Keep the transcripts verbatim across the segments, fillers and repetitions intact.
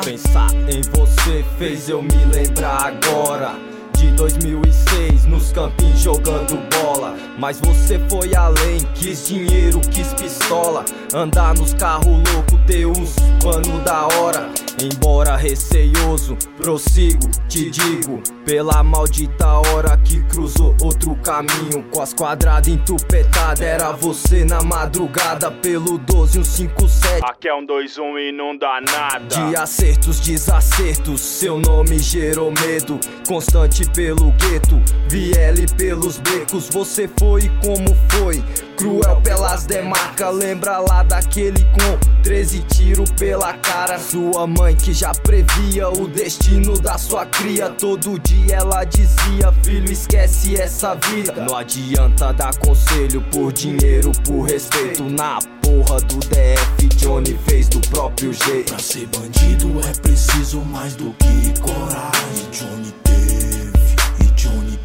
Pensar em você fez eu me lembrar agora de dois mil e seis, nos campinhos jogando bola. Mas você foi além, quis dinheiro, quis pistola, andar nos carros loucos, ter uns pano da hora. Embora receioso, prossigo, te digo, pela maldita hora que cruzou outro caminho. Com as quadradas entupetadas, era você na madrugada, pelo doze um cinco sete. Aqui é um dois um e não dá nada. De acertos, desacertos, seu nome gerou medo, constante pelo gueto, V L pelos becos. Você foi como foi, cruel pelas demarcas. Lembra lá daquele com treze tiros pela cara. Sua mãe que já previa o destino da sua cria. Todo dia ela dizia: filho, esquece essa vida. Não adianta dar conselho por dinheiro, por respeito. Na porra do D F, Johnny fez do próprio jeito. Pra ser bandido é preciso mais do que coragem. Johnny teve, e Johnny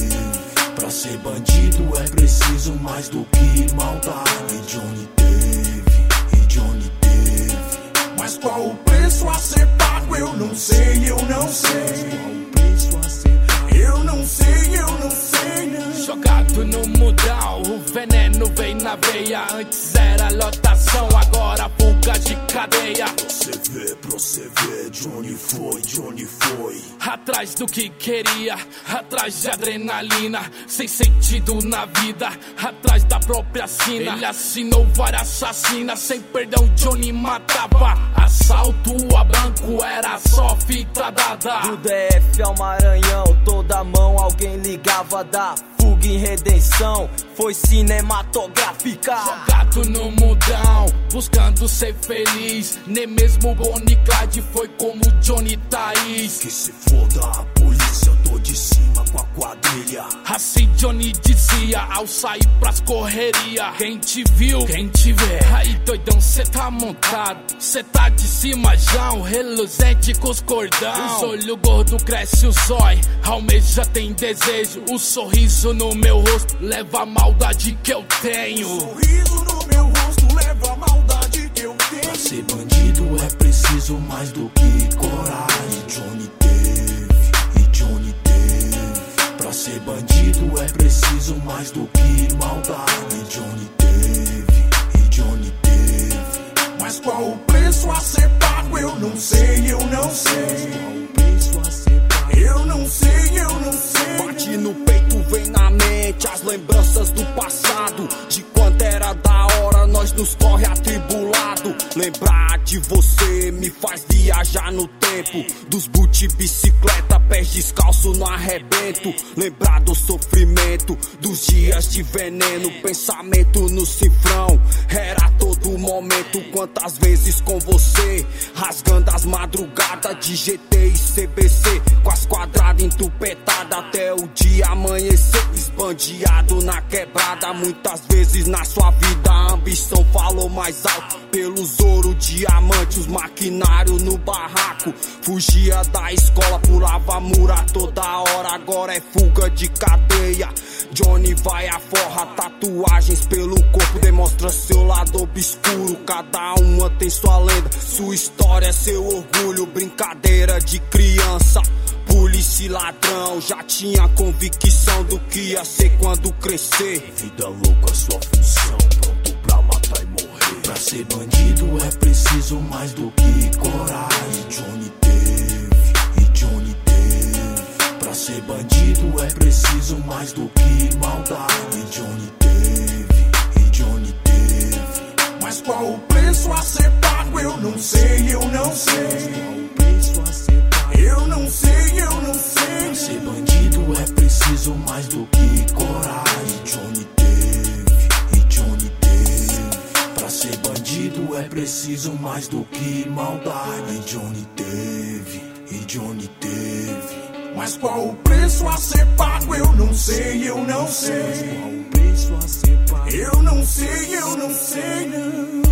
teve. Pra ser bandido é preciso mais do que maldade. Johnny teve, e Johnny teve. Mas qual o preço a ser pago? Eu não sei, eu não sei. Qual o preço a ser pago? Eu não sei, eu não sei, não. Jogado no mudão, o veneno vem na veia. Antes era lotação, agora fuga de cadeia. Você vê, pra você ver, Johnny foi, Johnny foi atrás do que queria, atrás de adrenalina, sem sentido na vida, atrás da própria sina. Ele assinou várias assassinas, sem perdão Johnny matava. Assalto a banco era só fita dada. Do D F ao Maranhão, toda mão alguém ligava. Da fuga em redenção, foi cinematográfica. Jogado no mudão, buscando ser feliz. Nem mesmo Bonnie Clyde foi como Johnny Thaís. Que se foda a polícia, tô de cima com a quadrilha. Assim Johnny dizia ao sair pras correria. Quem te viu, quem te vê. Aí doidão, cê tá montado, cê tá de cima já, um reluzente com os cordão. Os olhos gordo cresce o zói, almeja tem desejo. O sorriso no meu rosto leva a maldade que eu tenho. O sorriso no meu rosto leva a maldade que eu tenho. Pra ser bandido é preciso mais do que coragem. Johnny teve, e Johnny teve. Pra ser bandido é preciso mais do que maldade. Johnny teve, e Johnny teve. Mas qual o preço a ser pago? Eu não sei, eu não sei. Qual o preço a ser pago? Eu não sei, eu não sei. Bate no peito, vem na mente as lembranças do passado, de quando era da hora, nós nos corre atribulado. Lembrar de você me faz viajar no tempo, dos boot bicicleta, pés descalço no arrebento. Lembrar do sofrimento, dos dias de veneno, pensamento no cifrão. Era todo momento, quantas vezes com você, rasgando as madrugadas de G T e C B C, com as quadradas entupetadas até o dia amanhecer. Esbandeado na quebrada, muitas vezes na sua vida a ambição falou mais alto. Pelos ouro, diamante, os maquinários no barraco. Fugia da escola, pulava mura toda hora, agora é fuga de cadeia. Johnny vai a forra, tatuagens pelo corpo, demonstra seu lado obscuro. Cada uma tem sua lenda, sua história, seu orgulho. Brincadeira de criança, polícia e ladrão, já tinha convicção do que ia ser quando crescer. Vida louca, sua função, pronto pra matar e morrer. Pra ser bandido é preciso mais do que coragem. Johnny teve, e Johnny teve. Pra ser bandido é preciso mais do que maldade. Johnny teve, e Johnny teve. Mas qual o preço a ser pago? Eu não sei, eu não sei. Qual o preço a ser pago? Eu não sei, eu não sei. Pra ser bandido é preciso mais do que coragem. Johnny teve, e Johnny teve. Pra ser bandido é preciso mais do que maldade. Johnny teve, e Johnny teve. Mas qual o preço a ser pago? Eu não sei, eu não sei. Qual o preço a ser pago? Eu não sei, eu não sei, não.